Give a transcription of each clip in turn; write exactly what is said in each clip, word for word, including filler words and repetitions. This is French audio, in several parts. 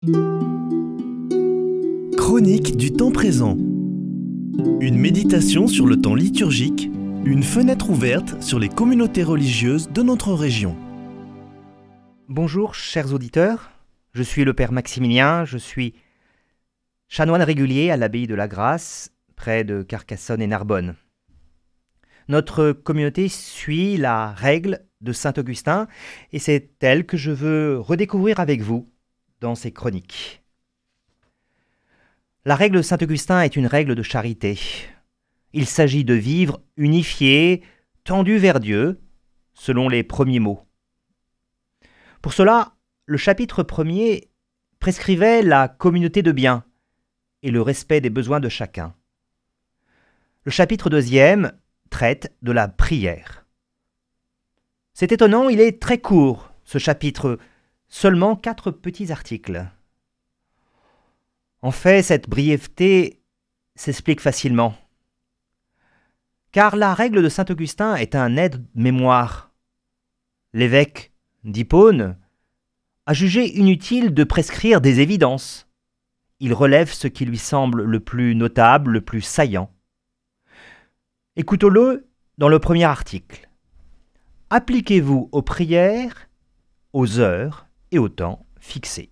Chronique du temps présent. Une méditation sur le temps liturgique, une fenêtre ouverte sur les communautés religieuses de notre région. Bonjour chers auditeurs, je suis le Père Maximilien, je suis chanoine régulier à l'abbaye de la Grâce, près de Carcassonne et Narbonne. Notre communauté suit la règle de saint Augustin et c'est elle que je veux redécouvrir avec vous dans ces chroniques. La règle de saint Augustin est une règle de charité. Il s'agit de vivre unifié, tendu vers Dieu, selon les premiers mots. Pour cela, le chapitre premier prescrivait la communauté de biens et le respect des besoins de chacun. Le chapitre deuxième traite de la prière. C'est étonnant, il est très court, ce chapitre, seulement quatre petits articles. En fait, cette brièveté s'explique facilement. Car la règle de saint Augustin est un aide-mémoire. L'évêque d'Hippone a jugé inutile de prescrire des évidences. Il relève ce qui lui semble le plus notable, le plus saillant. Écoutons-le dans le premier article. Appliquez-vous aux prières, aux heures et au temps fixés.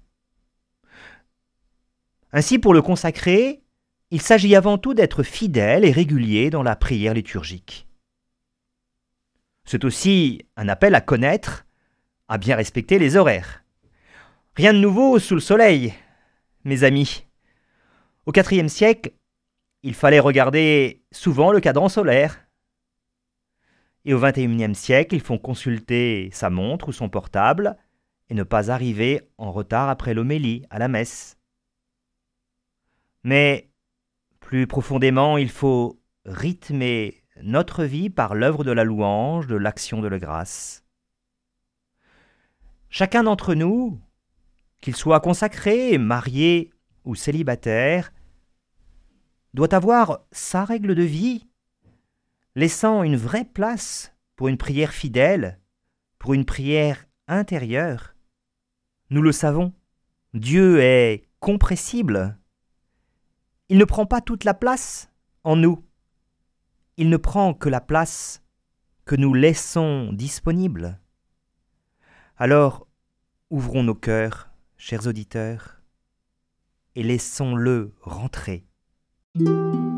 Ainsi, pour le consacré, il s'agit avant tout d'être fidèle et régulier dans la prière liturgique. C'est aussi un appel à connaître, à bien respecter les horaires. Rien de nouveau sous le soleil, mes amis. Au quatrième siècle, il fallait regarder souvent le cadran solaire. Et au vingt et unième siècle, il faut consulter sa montre ou son portable et ne pas arriver en retard après l'homélie à la messe. Mais plus profondément, il faut rythmer notre vie par l'œuvre de la louange, de l'action de la grâce. Chacun d'entre nous, qu'il soit consacré, marié ou célibataire, doit avoir sa règle de vie, laissant une vraie place pour une prière fidèle, pour une prière intérieure. Nous le savons, Dieu est compressible. Il ne prend pas toute la place en nous. Il ne prend que la place que nous laissons disponible. Alors, ouvrons nos cœurs, chers auditeurs, et laissons-le rentrer.